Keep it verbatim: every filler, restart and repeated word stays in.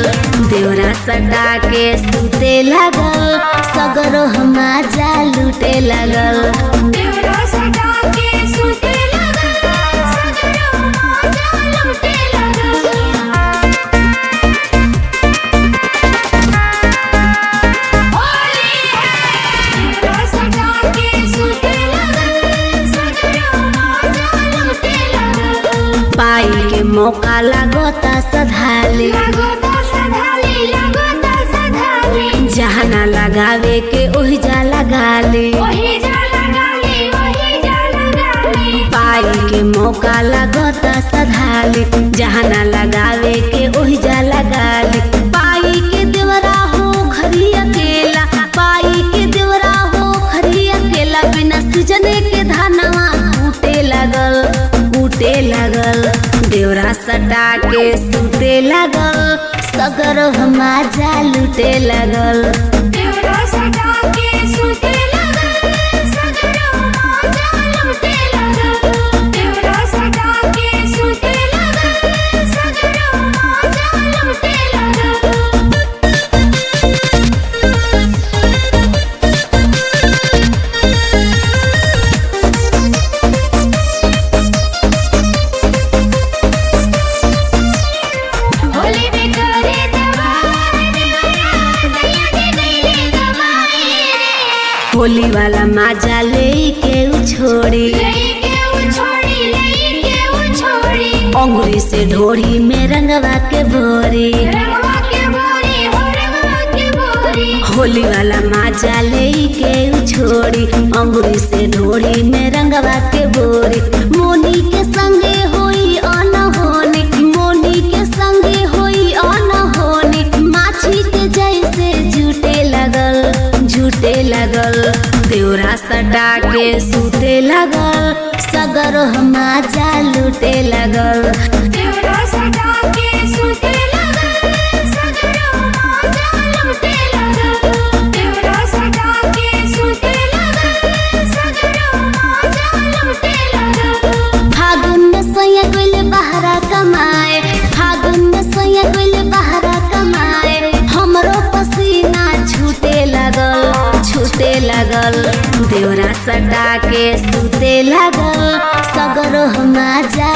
देवरा सटा के सुते लागल सगरो मजा लूटे लागल देवरा सटा के सुते लागल सगरो मजा लूटे लागल होली है देवरा सटा के सुते लागल सगरो मजा लूटे लागल पाई के मौका लागता सधाली लगोता सधाली लगोता सधाली जहाँ ना लगावे के ओहि जा लगाली वही जा लगाली वही जा लगाली पाई के मौका लागता सधाली जहाँ ना लगावे के ओहि जा लगाली पाई के देवरा हो खरी अकेला पाई के देवरा हो खरी अकेला बिना सुजने के धानवा कूटे लगल कूटे लगल देवरा सटा के सुते लगल सगर मजा लूटे लगल देवरा सटा के सुते लागल सगरो मजा लूटे लागल देवरा सटा के सुते लागल सगरो मजा लूटे लागल होली में करे दवार देवरा सैया के दिले दवाई रे होली वाला मजा ले के उ छोड़ी लेके उ छोड़ी लेके उ छोड़ी अंगुरी से ढोरी में रंगवा के भोरी रंगवा के बोरी हो रंगवा के बोरी होली वाला मजा ले के उ छोड़ी अंगुरी से ढोरी में रंगवा के भोरी मोनी के संगे होई अनहोनी मोनी के संगे होई अनहोनी माछी के जैसे झूठे लगल झूठे लगल देवरा सटा के सुते लगल सगर मजा लूटे लगल देवरा सटा के सुते लागल सगरो मजा लूटे लागल देवरा सटा के सुते लागल सगरो मजा लूटे लागल फागुन में सैया गइले बहरा कमाए फागुन में सैया गइले बहरा कमाए हमरो पसीना छूटे लगल छूटे लगल देवरा सटा के सुते लगल सगर मजा